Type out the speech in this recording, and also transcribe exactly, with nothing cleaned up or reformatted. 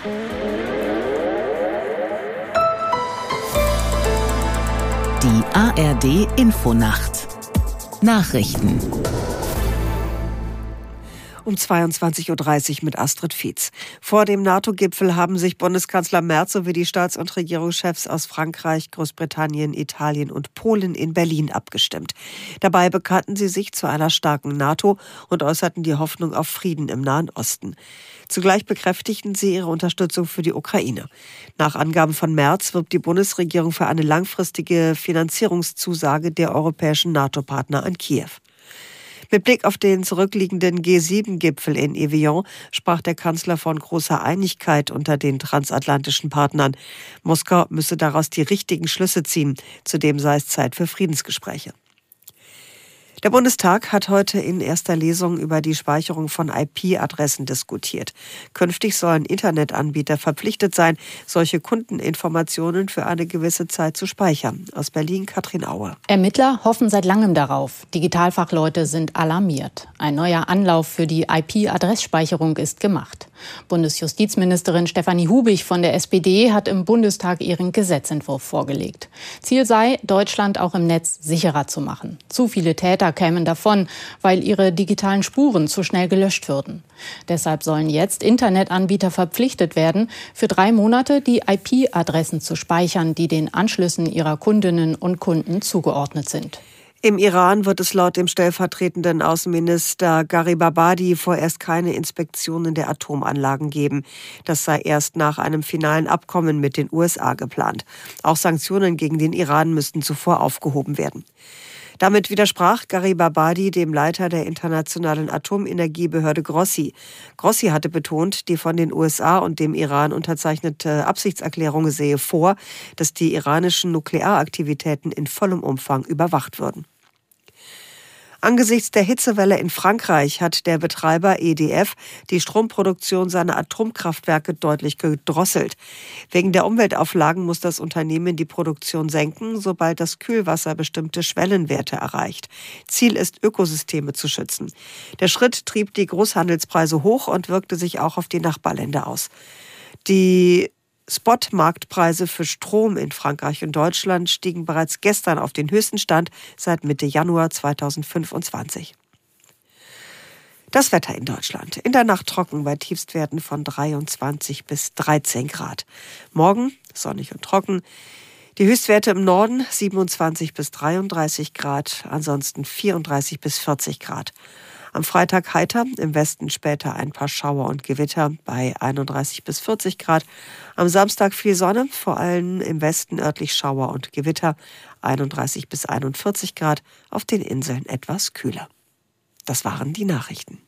Die A R D-Infonacht. Nachrichten. Um zweiundzwanzig Uhr dreißig mit Astrid Fietz. Vor dem NATO-Gipfel haben sich Bundeskanzler Merz sowie die Staats- und Regierungschefs aus Frankreich, Großbritannien, Italien und Polen in Berlin abgestimmt. Dabei bekannten sie sich zu einer starken NATO und äußerten die Hoffnung auf Frieden im Nahen Osten. Zugleich bekräftigten sie ihre Unterstützung für die Ukraine. Nach Angaben von Merz wirbt die Bundesregierung für eine langfristige Finanzierungszusage der europäischen NATO-Partner an Kiew. Mit Blick auf den zurückliegenden G sieben Gipfel in Evian sprach der Kanzler von großer Einigkeit unter den transatlantischen Partnern. Moskau müsse daraus die richtigen Schlüsse ziehen. Zudem sei es Zeit für Friedensgespräche. Der Bundestag hat heute in erster Lesung über die Speicherung von I P-Adressen diskutiert. Künftig sollen Internetanbieter verpflichtet sein, solche Kundeninformationen für eine gewisse Zeit zu speichern. Aus Berlin Katrin Aue. Ermittler hoffen seit langem darauf. Digitalfachleute sind alarmiert. Ein neuer Anlauf für die I P-Adressspeicherung ist gemacht. Bundesjustizministerin Stefanie Hubig von der S P D hat im Bundestag ihren Gesetzentwurf vorgelegt. Ziel sei, Deutschland auch im Netz sicherer zu machen. Zu viele Täter kämen davon, weil ihre digitalen Spuren zu schnell gelöscht würden. Deshalb sollen jetzt Internetanbieter verpflichtet werden, für drei Monate die I P-Adressen zu speichern, die den Anschlüssen ihrer Kundinnen und Kunden zugeordnet sind. Im Iran wird es laut dem stellvertretenden Außenminister Gharibabadi vorerst keine Inspektionen der Atomanlagen geben. Das sei erst nach einem finalen Abkommen mit den U S A geplant. Auch Sanktionen gegen den Iran müssten zuvor aufgehoben werden. Damit widersprach Gharibabadi dem Leiter der Internationalen Atomenergiebehörde Grossi. Grossi hatte betont, die von den U S A und dem Iran unterzeichnete Absichtserklärung sehe vor, dass die iranischen Nuklearaktivitäten in vollem Umfang überwacht würden. Angesichts der Hitzewelle in Frankreich hat der Betreiber E D F die Stromproduktion seiner Atomkraftwerke deutlich gedrosselt. Wegen der Umweltauflagen muss das Unternehmen die Produktion senken, sobald das Kühlwasser bestimmte Schwellenwerte erreicht. Ziel ist, Ökosysteme zu schützen. Der Schritt trieb die Großhandelspreise hoch und wirkte sich auch auf die Nachbarländer aus. Die Spot-Marktpreise für Strom in Frankreich und Deutschland stiegen bereits gestern auf den höchsten Stand seit Mitte Januar zweitausendfünfundzwanzig. Das Wetter in Deutschland. In der Nacht trocken bei Tiefstwerten von dreiundzwanzig bis dreizehn Grad. Morgen sonnig und trocken. Die Höchstwerte im Norden siebenundzwanzig bis dreiunddreißig Grad, ansonsten vierunddreißig bis vierzig Grad. Am Freitag heiter, im Westen später ein paar Schauer und Gewitter bei einunddreißig bis vierzig Grad. Am Samstag viel Sonne, vor allem im Westen örtlich Schauer und Gewitter, einunddreißig bis einundvierzig Grad, auf den Inseln etwas kühler. Das waren die Nachrichten.